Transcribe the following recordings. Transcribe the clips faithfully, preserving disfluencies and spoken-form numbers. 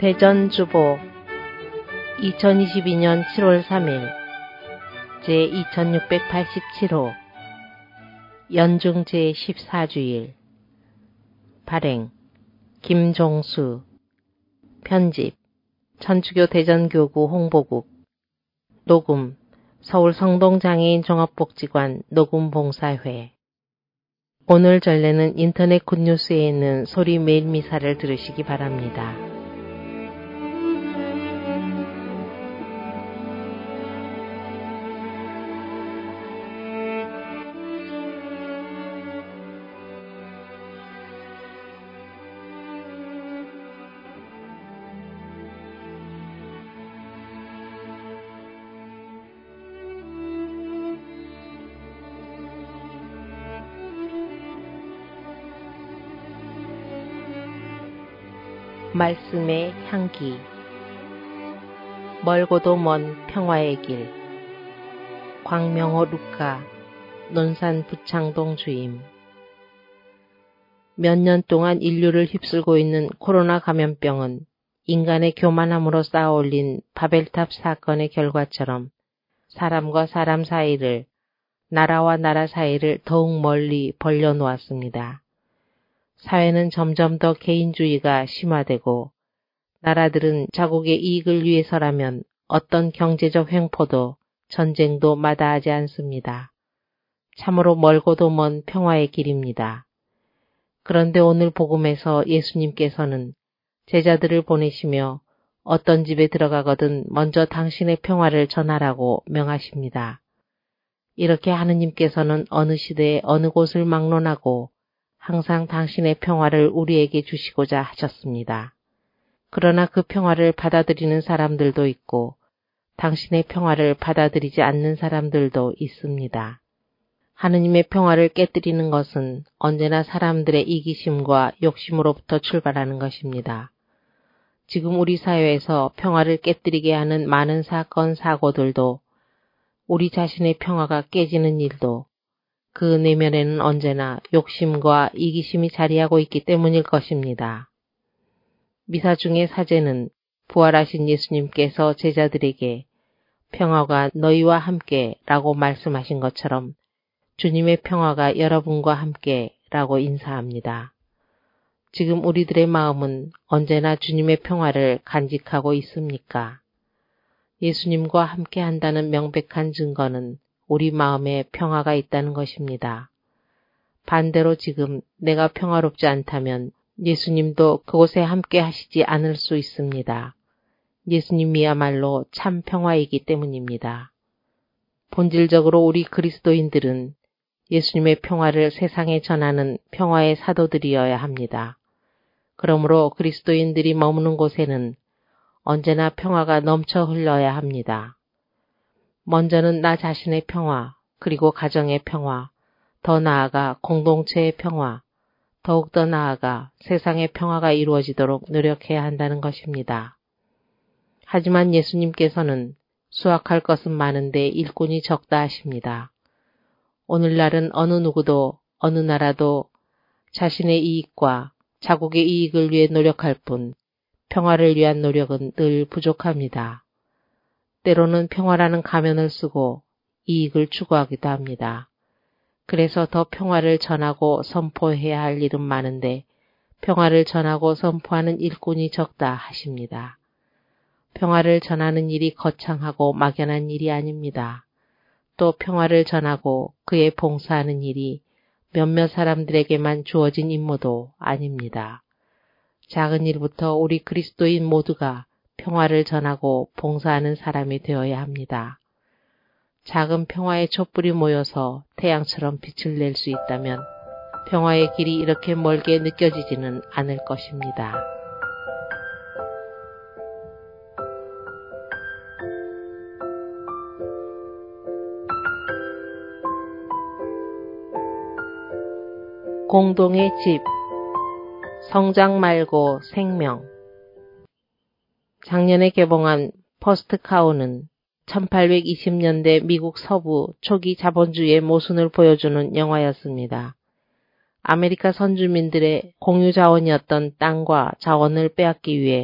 대전주보 이천이십이년 칠월 삼일 제이천육백팔십칠 호 연중 제십사주일 발행 김종수 편집 천주교 대전교구 홍보국 녹음 서울 성동장애인 종합복지관 녹음봉사회. 오늘 전례는 인터넷 굿뉴스에 있는 소리 메일 미사를 들으시기 바랍니다. 말씀의 향기. 멀고도 먼 평화의 길. 광명호 루카, 논산 부창동 주임. 몇 년 동안 인류를 휩쓸고 있는 코로나 감염병은 인간의 교만함으로 쌓아올린 바벨탑 사건의 결과처럼 사람과 사람 사이를, 나라와 나라 사이를 더욱 멀리 벌려놓았습니다. 사회는 점점 더 개인주의가 심화되고 나라들은 자국의 이익을 위해서라면 어떤 경제적 횡포도 전쟁도 마다하지 않습니다. 참으로 멀고도 먼 평화의 길입니다. 그런데 오늘 복음에서 예수님께서는 제자들을 보내시며 어떤 집에 들어가거든 먼저 당신의 평화를 전하라고 명하십니다. 이렇게 하느님께서는 어느 시대에 어느 곳을 막론하고 항상 당신의 평화를 우리에게 주시고자 하셨습니다. 그러나 그 평화를 받아들이는 사람들도 있고 당신의 평화를 받아들이지 않는 사람들도 있습니다. 하느님의 평화를 깨뜨리는 것은 언제나 사람들의 이기심과 욕심으로부터 출발하는 것입니다. 지금 우리 사회에서 평화를 깨뜨리게 하는 많은 사건, 사고들도 우리 자신의 평화가 깨지는 일도 그 내면에는 언제나 욕심과 이기심이 자리하고 있기 때문일 것입니다. 미사 중의 사제는 부활하신 예수님께서 제자들에게 평화가 너희와 함께 라고 말씀하신 것처럼 주님의 평화가 여러분과 함께 라고 인사합니다. 지금 우리들의 마음은 언제나 주님의 평화를 간직하고 있습니까? 예수님과 함께 한다는 명백한 증거는 우리 마음에 평화가 있다는 것입니다. 반대로 지금 내가 평화롭지 않다면 예수님도 그곳에 함께 하시지 않을 수 있습니다. 예수님이야말로 참 평화이기 때문입니다. 본질적으로 우리 그리스도인들은 예수님의 평화를 세상에 전하는 평화의 사도들이어야 합니다. 그러므로 그리스도인들이 머무는 곳에는 언제나 평화가 넘쳐 흘러야 합니다. 먼저는 나 자신의 평화, 그리고 가정의 평화, 더 나아가 공동체의 평화, 더욱더 나아가 세상의 평화가 이루어지도록 노력해야 한다는 것입니다. 하지만 예수님께서는 수확할 것은 많은데 일꾼이 적다 하십니다. 오늘날은 어느 누구도 어느 나라도 자신의 이익과 자국의 이익을 위해 노력할 뿐 평화를 위한 노력은 늘 부족합니다. 때로는 평화라는 가면을 쓰고 이익을 추구하기도 합니다. 그래서 더 평화를 전하고 선포해야 할 일은 많은데 평화를 전하고 선포하는 일꾼이 적다 하십니다. 평화를 전하는 일이 거창하고 막연한 일이 아닙니다. 또 평화를 전하고 그에 봉사하는 일이 몇몇 사람들에게만 주어진 임무도 아닙니다. 작은 일부터 우리 그리스도인 모두가 평화를 전하고 봉사하는 사람이 되어야 합니다. 작은 평화의 촛불이 모여서 태양처럼 빛을 낼 수 있다면 평화의 길이 이렇게 멀게 느껴지지는 않을 것입니다. 공동의 집. 성장 말고 생명. 작년에 개봉한 퍼스트 카우는 천팔백이십 년대 미국 서부 초기 자본주의의 모순을 보여주는 영화였습니다. 아메리카 선주민들의 공유 자원이었던 땅과 자원을 빼앗기 위해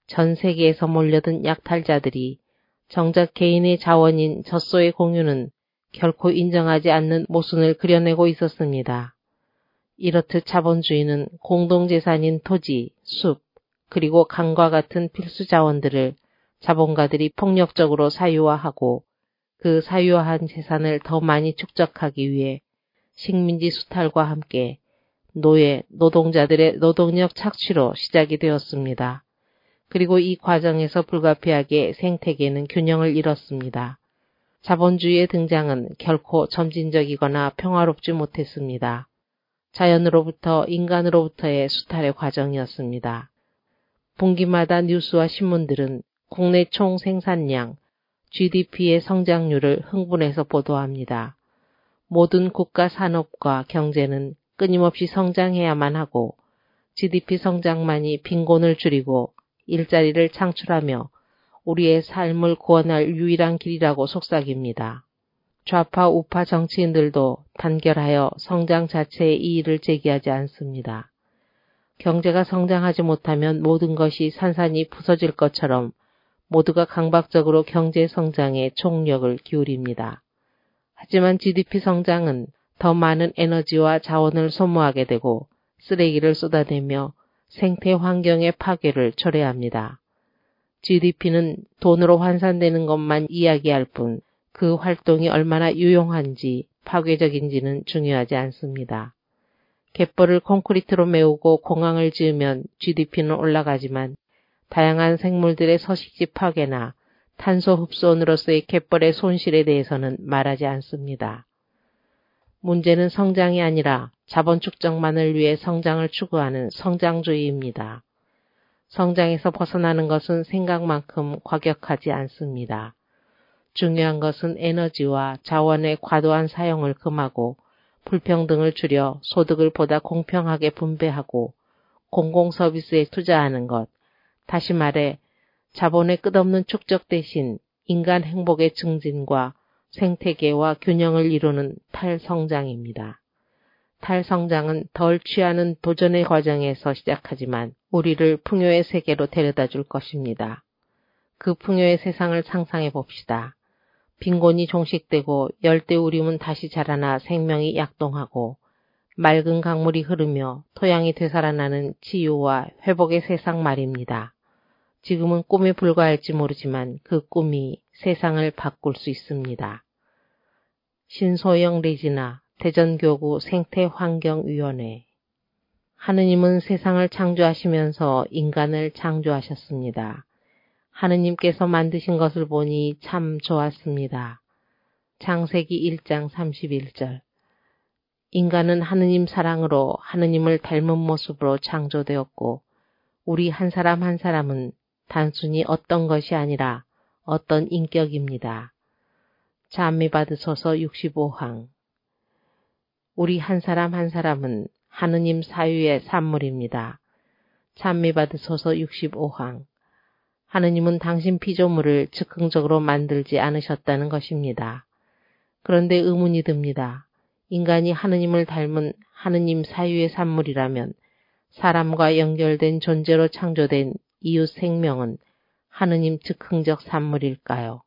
전 세계에서 몰려든 약탈자들이 정작 개인의 자원인 젖소의 공유는 결코 인정하지 않는 모순을 그려내고 있었습니다. 이렇듯 자본주의는 공동재산인 토지, 숲, 그리고 강과 같은 필수 자원들을 자본가들이 폭력적으로 사유화하고 그 사유화한 재산을 더 많이 축적하기 위해 식민지 수탈과 함께 노예, 노동자들의 노동력 착취로 시작이 되었습니다. 그리고 이 과정에서 불가피하게 생태계는 균형을 잃었습니다. 자본주의의 등장은 결코 점진적이거나 평화롭지 못했습니다. 자연으로부터 인간으로부터의 수탈의 과정이었습니다. 분기마다 뉴스와 신문들은 국내 총 생산량, 지디피의 성장률을 흥분해서 보도합니다. 모든 국가 산업과 경제는 끊임없이 성장해야만 하고 지디피 성장만이 빈곤을 줄이고 일자리를 창출하며 우리의 삶을 구원할 유일한 길이라고 속삭입니다. 좌파 우파 정치인들도 단결하여 성장 자체의 이의를 제기하지 않습니다. 경제가 성장하지 못하면 모든 것이 산산이 부서질 것처럼 모두가 강박적으로 경제 성장에 총력을 기울입니다. 하지만 지디피 성장은 더 많은 에너지와 자원을 소모하게 되고 쓰레기를 쏟아내며 생태 환경의 파괴를 초래합니다. 지디피는 돈으로 환산되는 것만 이야기할 뿐 그 활동이 얼마나 유용한지 파괴적인지는 중요하지 않습니다. 갯벌을 콘크리트로 메우고 공항을 지으면 지디피는 올라가지만 다양한 생물들의 서식지 파괴나 탄소 흡수원으로서의 갯벌의 손실에 대해서는 말하지 않습니다. 문제는 성장이 아니라 자본 축적만을 위해 성장을 추구하는 성장주의입니다. 성장에서 벗어나는 것은 생각만큼 과격하지 않습니다. 중요한 것은 에너지와 자원의 과도한 사용을 금하고 불평등을 줄여 소득을 보다 공평하게 분배하고 공공서비스에 투자하는 것, 다시 말해 자본의 끝없는 축적 대신 인간 행복의 증진과 생태계와 균형을 이루는 탈성장입니다. 탈성장은 덜 취하는 도전의 과정에서 시작하지만 우리를 풍요의 세계로 데려다 줄 것입니다. 그 풍요의 세상을 상상해 봅시다. 빈곤이 종식되고 열대우림은 다시 자라나 생명이 약동하고 맑은 강물이 흐르며 토양이 되살아나는 치유와 회복의 세상 말입니다. 지금은 꿈에 불과할지 모르지만 그 꿈이 세상을 바꿀 수 있습니다. 신소영 레지나 대전교구 생태환경위원회. 하느님은 세상을 창조하시면서 인간을 창조하셨습니다. 하느님께서 만드신 것을 보니 참 좋았습니다. 창세기 일 장 삼십일 절. 인간은 하느님 사랑으로 하느님을 닮은 모습으로 창조되었고 우리 한 사람 한 사람은 단순히 어떤 것이 아니라 어떤 인격입니다. 찬미 받으소서 육십오 항. 우리 한 사람 한 사람은 하느님 사유의 산물입니다. 찬미 받으소서 육십오 항. 하느님은 당신 피조물을 즉흥적으로 만들지 않으셨다는 것입니다. 그런데 의문이 듭니다. 인간이 하느님을 닮은 하느님 사유의 산물이라면 사람과 연결된 존재로 창조된 이웃 생명은 하느님 즉흥적 산물일까요?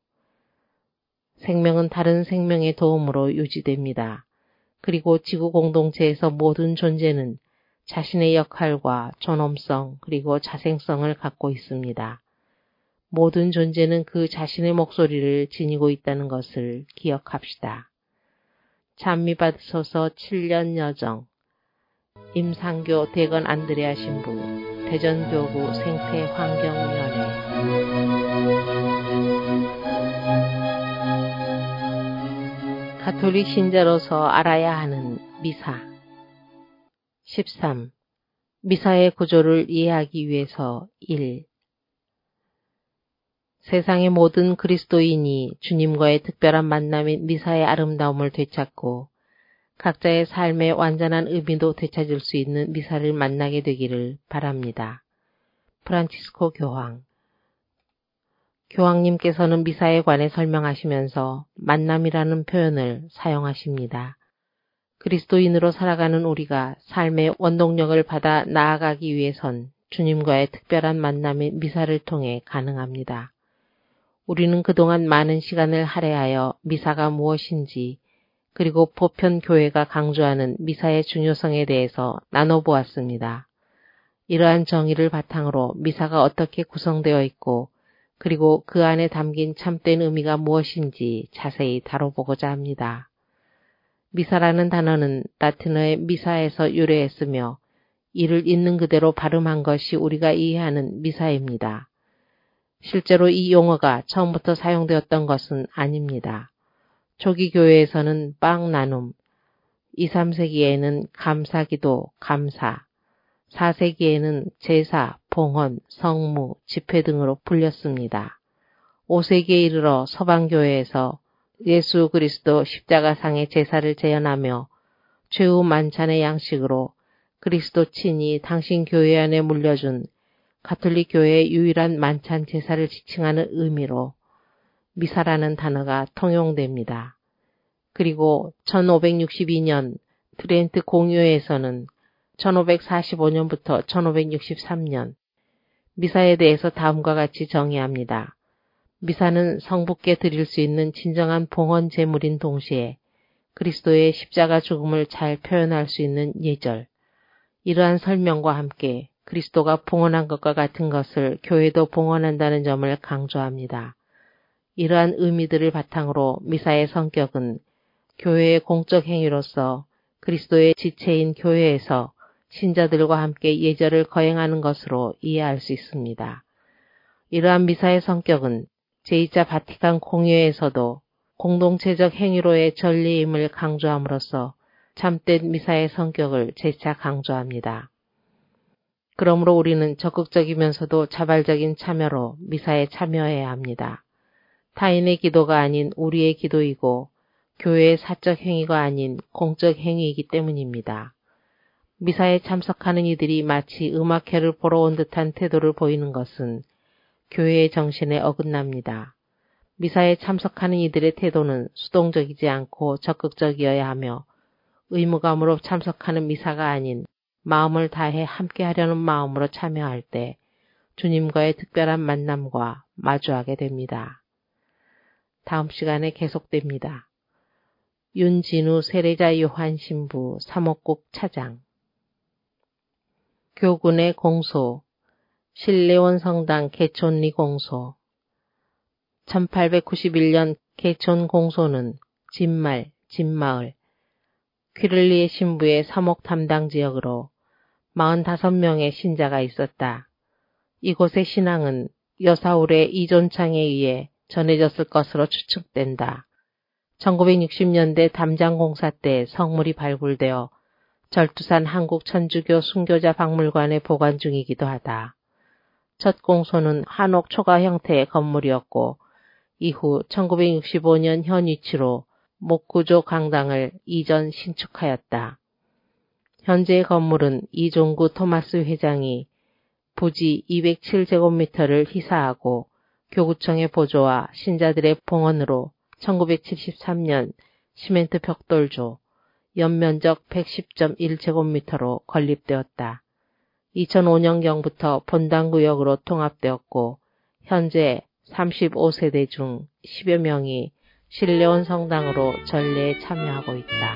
생명은 다른 생명의 도움으로 유지됩니다. 그리고 지구 공동체에서 모든 존재는 자신의 역할과 존엄성 그리고 자생성을 갖고 있습니다. 모든 존재는 그 자신의 목소리를 지니고 있다는 것을 기억합시다. 찬미 받으소서 칠 년 여정. 임상교 대건 안드레아 신부 대전교구 생태환경위원회. 가톨릭 신자로서 알아야 하는 미사. 십삼. 미사의 구조를 이해하기 위해서 일. 세상의 모든 그리스도인이 주님과의 특별한 만남인 미사의 아름다움을 되찾고 각자의 삶의 완전한 의미도 되찾을 수 있는 미사를 만나게 되기를 바랍니다. 프란치스코 교황. 교황님께서는 미사에 관해 설명하시면서 만남이라는 표현을 사용하십니다. 그리스도인으로 살아가는 우리가 삶의 원동력을 받아 나아가기 위해선 주님과의 특별한 만남의 미사를 통해 가능합니다. 우리는 그동안 많은 시간을 할애하여 미사가 무엇인지 그리고 보편 교회가 강조하는 미사의 중요성에 대해서 나눠보았습니다. 이러한 정의를 바탕으로 미사가 어떻게 구성되어 있고 그리고 그 안에 담긴 참된 의미가 무엇인지 자세히 다뤄보고자 합니다. 미사라는 단어는 라틴어의 미사에서 유래했으며 이를 있는 그대로 발음한 것이 우리가 이해하는 미사입니다. 실제로 이 용어가 처음부터 사용되었던 것은 아닙니다. 초기 교회에서는 빵 나눔, 이, 삼 세기에는 감사기도, 감사, 사 세기에는 제사, 봉헌, 성무, 집회 등으로 불렸습니다. 오 세기에 이르러 서방교회에서 예수 그리스도 십자가상의 제사를 재현하며 최후 만찬의 양식으로 그리스도 친히 당신 교회 안에 물려준 가톨릭 교회의 유일한 만찬 제사를 지칭하는 의미로 미사라는 단어가 통용됩니다. 그리고 천오백육십이 년 트렌트 공유회에서는 천오백사십오 년부터 천오백육십삼 년 미사에 대해서 다음과 같이 정의합니다. 미사는 성부께 드릴 수 있는 진정한 봉헌 제물인 동시에 그리스도의 십자가 죽음을 잘 표현할 수 있는 예절. 이러한 설명과 함께 그리스도가 봉헌한 것과 같은 것을 교회도 봉헌한다는 점을 강조합니다. 이러한 의미들을 바탕으로 미사의 성격은 교회의 공적 행위로서 그리스도의 지체인 교회에서 신자들과 함께 예절을 거행하는 것으로 이해할 수 있습니다. 이러한 미사의 성격은 제이 차 바티칸 공회에서도 공동체적 행위로의 전리임을 강조함으로써 참된 미사의 성격을 재차 강조합니다. 그러므로 우리는 적극적이면서도 자발적인 참여로 미사에 참여해야 합니다. 타인의 기도가 아닌 우리의 기도이고 교회의 사적 행위가 아닌 공적 행위이기 때문입니다. 미사에 참석하는 이들이 마치 음악회를 보러 온 듯한 태도를 보이는 것은 교회의 정신에 어긋납니다. 미사에 참석하는 이들의 태도는 수동적이지 않고 적극적이어야 하며 의무감으로 참석하는 미사가 아닌 마음을 다해 함께하려는 마음으로 참여할 때 주님과의 특별한 만남과 마주하게 됩니다. 다음 시간에 계속됩니다. 윤진우 세례자 요한 신부 삼옥국 차장 교군의 공소 신례원 성당 개촌리 공소 천팔백구십일 년 개촌 공소는 진말, 진마을, 퀴를리에 신부의 삼옥 담당 지역으로 사십오 명의 신자가 있었다. 이곳의 신앙은 여사울의 이존창에 의해 전해졌을 것으로 추측된다. 천구백육십 년대 담장공사 때 성물이 발굴되어 절두산 한국천주교 순교자 박물관에 보관 중이기도 하다. 첫 공소는 한옥 초가 형태의 건물이었고 이후 천구백육십오 년 현 위치로 목구조 강당을 이전 신축하였다. 현재의 건물은 이종구 토마스 회장이 부지 이백칠 제곱미터를 희사하고 교구청의 보조와 신자들의 봉헌으로 천구백칠십삼 년 시멘트 벽돌조 연면적 백십 점 일 제곱미터로 건립되었다. 이천오 년경부터 본당구역으로 통합되었고 현재 삼십오 세대 중 십여 명이 신례원 성당으로 전례에 참여하고 있다.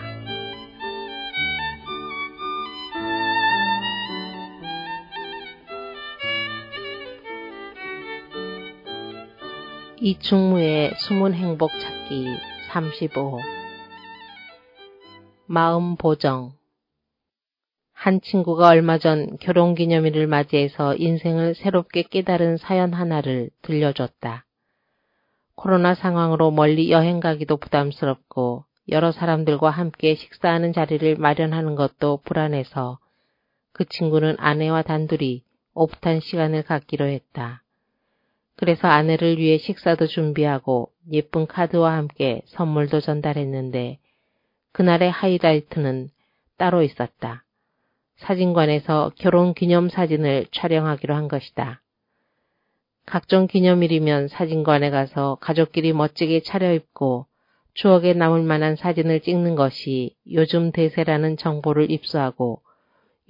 이충무의 숨은 행복 찾기 삼십오 마음 보정 한 친구가 얼마 전 결혼기념일을 맞이해서 인생을 새롭게 깨달은 사연 하나를 들려줬다. 코로나 상황으로 멀리 여행 가기도 부담스럽고 여러 사람들과 함께 식사하는 자리를 마련하는 것도 불안해서 그 친구는 아내와 단둘이 오붓한 시간을 갖기로 했다. 그래서 아내를 위해 식사도 준비하고 예쁜 카드와 함께 선물도 전달했는데 그날의 하이라이트는 따로 있었다. 사진관에서 결혼기념사진을 촬영하기로 한 것이다. 각종 기념일이면 사진관에 가서 가족끼리 멋지게 차려입고 추억에 남을 만한 사진을 찍는 것이 요즘 대세라는 정보를 입수하고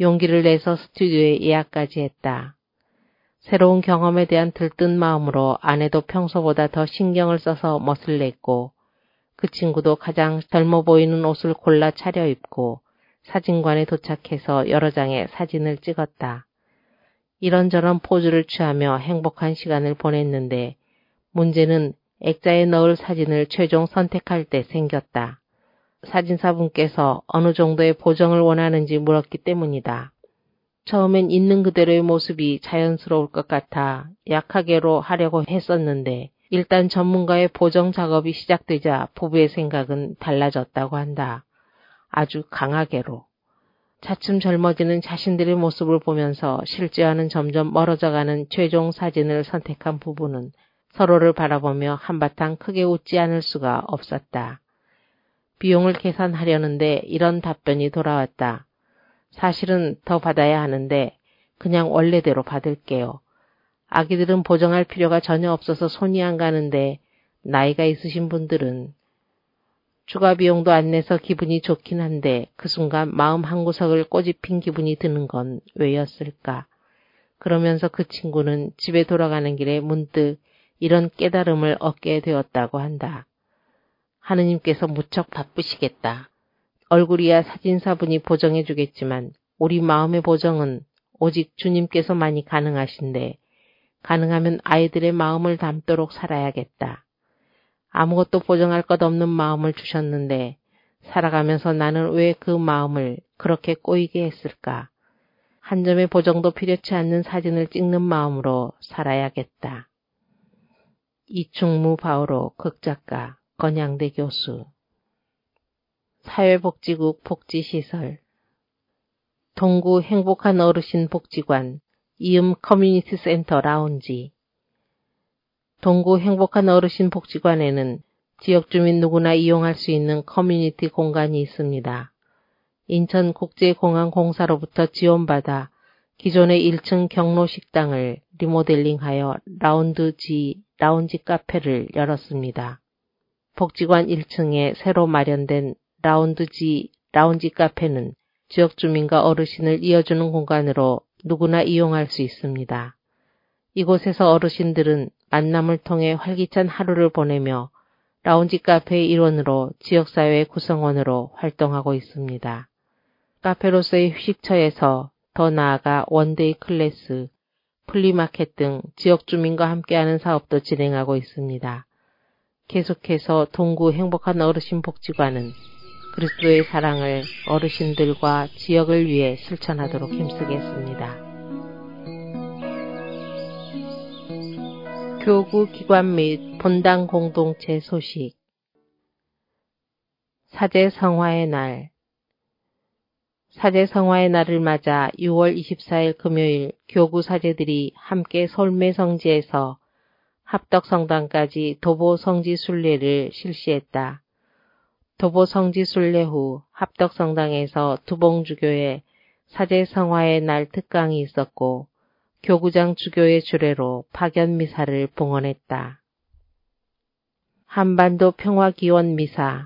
용기를 내서 스튜디오에 예약까지 했다. 새로운 경험에 대한 들뜬 마음으로 아내도 평소보다 더 신경을 써서 멋을 냈고 그 친구도 가장 젊어 보이는 옷을 골라 차려입고 사진관에 도착해서 여러 장의 사진을 찍었다. 이런저런 포즈를 취하며 행복한 시간을 보냈는데 문제는 액자에 넣을 사진을 최종 선택할 때 생겼다. 사진사분께서 어느 정도의 보정을 원하는지 물었기 때문이다. 처음엔 있는 그대로의 모습이 자연스러울 것 같아 약하게로 하려고 했었는데 일단 전문가의 보정 작업이 시작되자 부부의 생각은 달라졌다고 한다. 아주 강하게로. 차츰 젊어지는 자신들의 모습을 보면서 실제와는 점점 멀어져가는 최종 사진을 선택한 부부는 서로를 바라보며 한바탕 크게 웃지 않을 수가 없었다. 비용을 계산하려는데 이런 답변이 돌아왔다. 사실은 더 받아야 하는데 그냥 원래대로 받을게요. 아기들은 보정할 필요가 전혀 없어서 손이 안 가는데 나이가 있으신 분들은 추가 비용도 안 내서 기분이 좋긴 한데 그 순간 마음 한구석을 꼬집힌 기분이 드는 건 왜였을까? 그러면서 그 친구는 집에 돌아가는 길에 문득 이런 깨달음을 얻게 되었다고 한다. 하느님께서 무척 바쁘시겠다. 얼굴이야 사진사분이 보정해 주겠지만 우리 마음의 보정은 오직 주님께서만이 가능하신데 가능하면 아이들의 마음을 담도록 살아야겠다. 아무것도 보정할 것 없는 마음을 주셨는데 살아가면서 나는 왜 그 마음을 그렇게 꼬이게 했을까? 한 점의 보정도 필요치 않는 사진을 찍는 마음으로 살아야겠다. 이충무 바오로 극작가, 건양대 교수. 사회복지국 복지시설 동구 행복한 어르신 복지관 이음 커뮤니티 센터 라운지. 동구 행복한 어르신 복지관에는 지역주민 누구나 이용할 수 있는 커뮤니티 공간이 있습니다. 인천국제공항공사로부터 지원받아 기존의 일 층 경로식당을 리모델링하여 라운드 G, 라운지 카페를 열었습니다. 복지관 일 층에 새로 마련된 라운드 G, 라운지 카페는 지역 주민과 어르신을 이어주는 공간으로 누구나 이용할 수 있습니다. 이곳에서 어르신들은 만남을 통해 활기찬 하루를 보내며 라운지 카페의 일원으로 지역사회 구성원으로 활동하고 있습니다. 카페로서의 휴식처에서 더 나아가 원데이 클래스, 플리마켓 등 지역 주민과 함께하는 사업도 진행하고 있습니다. 계속해서 동구 행복한 어르신 복지관은 그리스도의 사랑을 어르신들과 지역을 위해 실천하도록 힘쓰겠습니다. 교구 기관 및 본당 공동체 소식. 사제성화의 날. 사제성화의 날을 맞아 유월 이십사일 금요일 교구 사제들이 함께 솔매성지에서 합덕성당까지 도보성지순례를 실시했다. 도보성지순례 후 합덕성당에서 두봉주교의 사제성화의 날 특강이 있었고 교구장 주교의 주례로 파견미사를 봉헌했다. 한반도 평화기원미사.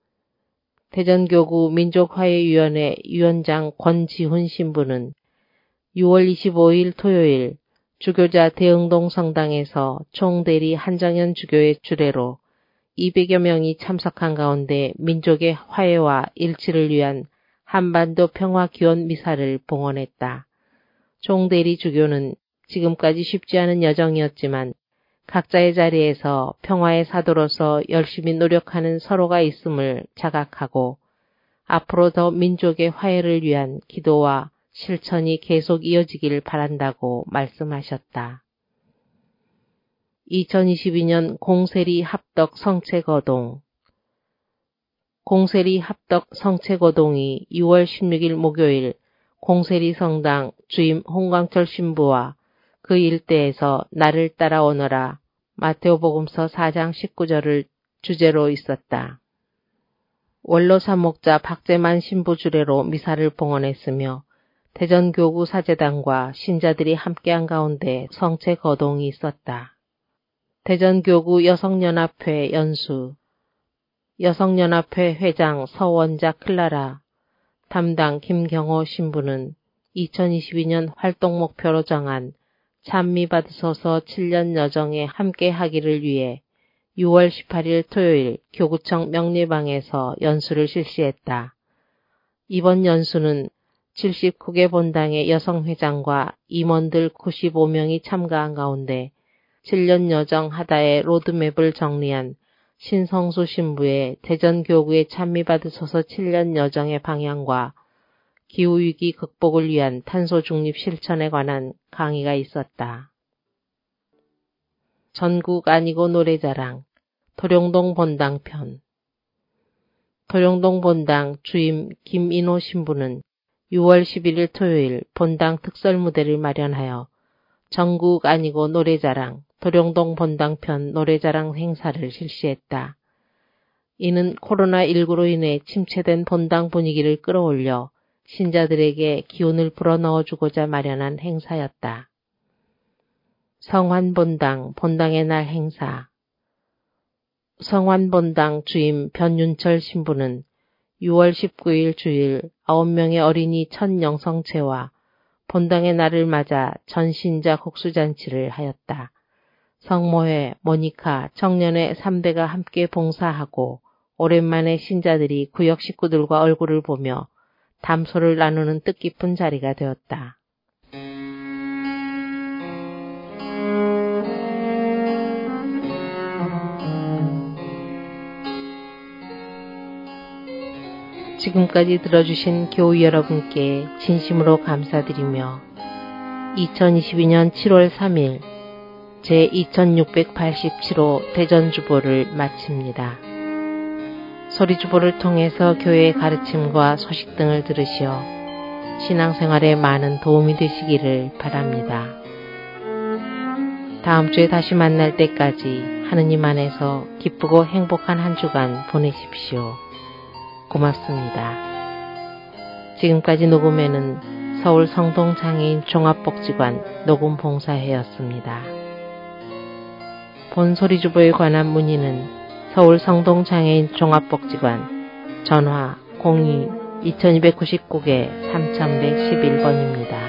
대전교구 민족화해위원회 위원장 권지훈 신부는 유월 이십오일 토요일 주교자 대흥동 성당에서 총대리 한정현 주교의 주례로 이백여 명이 참석한 가운데 민족의 화해와 일치를 위한 한반도 평화기원 미사를 봉헌했다. 총대리 주교는 지금까지 쉽지 않은 여정이었지만 각자의 자리에서 평화의 사도로서 열심히 노력하는 서로가 있음을 자각하고 앞으로 더 민족의 화해를 위한 기도와 실천이 계속 이어지길 바란다고 말씀하셨다. 이천이십이년 공세리 합덕 성체거동. 공세리 합덕 성체거동이 유월 십육일 목요일 공세리 성당 주임 홍광철 신부와 그 일대에서 나를 따라오너라 마테오복음서 사장 십구절을 주제로 있었다. 원로 사목자 박재만 신부 주례로 미사를 봉헌했으며 대전교구 사제단과 신자들이 함께한 가운데 성체 거동이 있었다. 대전교구 여성연합회 연수, 여성연합회 회장 서원자 클라라, 담당 김경호 신부는 이천이십이 년 활동 목표로 정한 찬미 받으소서 칠 년 여정에 함께 하기를 위해 유월 십팔일 토요일 교구청 명리방에서 연수를 실시했다. 이번 연수는 칠십구 개 본당의 여성회장과 임원들 구십오 명이 참가한 가운데 칠 년 여정 하다의 로드맵을 정리한 신성수 신부의 대전교구의 찬미받으소서 칠 년 여정의 방향과 기후위기 극복을 위한 탄소 중립 실천에 관한 강의가 있었다. 전국 아니고 노래자랑 도룡동 본당편. 도룡동 본당 주임 김인호 신부는 유월 십일일 토요일 본당 특설 무대를 마련하여 전국 아니고 노래자랑 도룡동 본당편 노래자랑 행사를 실시했다. 이는 코로나십구로 인해 침체된 본당 분위기를 끌어올려 신자들에게 기운을 불어넣어주고자 마련한 행사였다. 성환본당 본당의 날 행사. 성환본당 주임 변윤철 신부는 유월 십구일 주일 아홉 명의 어린이 첫 영성체와 본당의 날을 맞아 전신자 국수잔치를 하였다. 성모회, 모니카, 청년회 삼 대가 함께 봉사하고 오랜만에 신자들이 구역 식구들과 얼굴을 보며 담소를 나누는 뜻깊은 자리가 되었다. 지금까지 들어주신 교우 여러분께 진심으로 감사드리며 이천이십이 년 칠월 삼일 제이천육백팔십칠 호 대전주보를 마칩니다. 소리주보를 통해서 교회의 가르침과 소식 등을 들으시어 신앙생활에 많은 도움이 되시기를 바랍니다. 다음 주에 다시 만날 때까지 하느님 안에서 기쁘고 행복한 한 주간 보내십시오. 고맙습니다. 지금까지 녹음에는 서울 성동장애인 종합복지관 녹음봉사회였습니다. 본 소리주보에 관한 문의는 서울 성동장애인 종합복지관 전화 공이 이천이백구십구 개 삼천백십일 번입니다.